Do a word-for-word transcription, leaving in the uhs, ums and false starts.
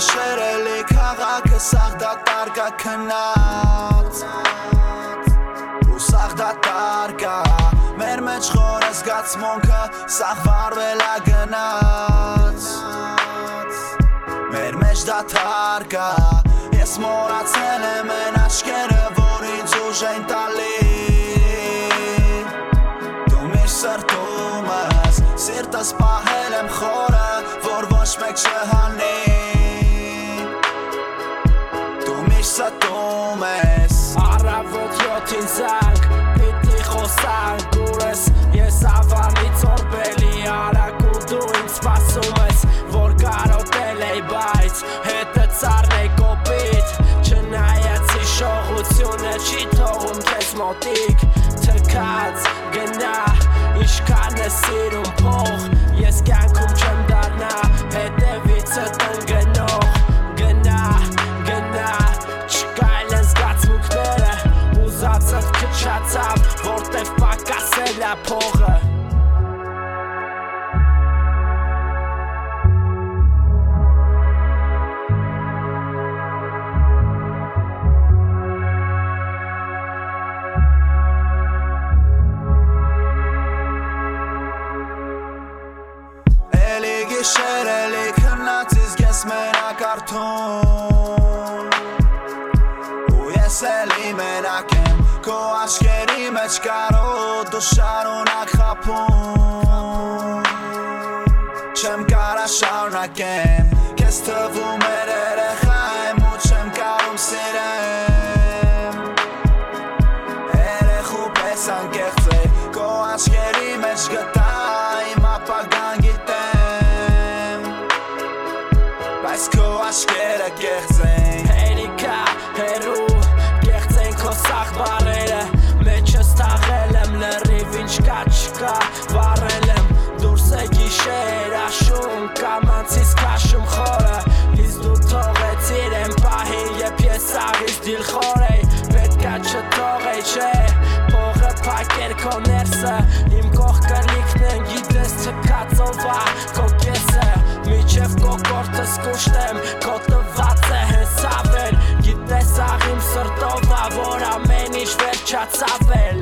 գիշերելի քաղաքը սաղ դատարկ է քնած ու սաղ դատարկ է մեր մեջ խոր է զգացմունքը սաղ վարվել է գնաց մեր մեջ դատարկ է ես մոռացել եմ են աչքերը որ ինձ ուժ են տալի դու միշտ սրտում ես սիրտս պահել եմ խորը որ ոչ մեկ չհանի դու միշտ ստում ես Առավոտ յոթին զանգ պիտի խոսանք ուր ես ես ավանից օրբելի արագ ու դու ինձ սպասում ես որ կարոտել էի բայց հետը ծառն էի կոպիտ չնայած հիշողությունը չի թողում քեզ մոտիկ թքած գնա ինչքան ես սիրում փող ես կյանքում չեմ դառնա հետևիցդ ընկնող գնա գնա չկայլ են զգացմունքները ուզածդ քչացավ որտև պակասել է փողը Գիշերելի քննածից ես մենակ արթուն ու ես էլի մենակ եմ քո աչքերի մեջ կարոտ դու շարունակ խաբում չեմ կարա շարունակեմ քեզ թվում էր երեխա եմ ու չեմ կարում սիրեմ երեխու պես անկեղծ է քո աչքերի մեջ գտա իմ ապագան գիտեմ Բայց քո աչքերը կեղծ են Հերիքա, հերու, կեղծ են քո սաղ բարերը Մեջս թաղել եմ լրիվ ինչ կա չկա Վառել եմ դուրս է գիշեր աշուն Կամանցից կաշում խորը Իսկ դու թողեցիր եմ պահին Եբ ես սաղից դիլխոր էի Պետքա չթողեի չէ Փողը պակեր քո ներսը Իմ կողքը լիքն են գիտես թքածով ա Քո կեսը Միջև կոկորդս կուշտ եմ Քո տված է հենց ավեր Գիտես աղ իմ սրտով ա Որ ամեն ինչ վերջացավ էլ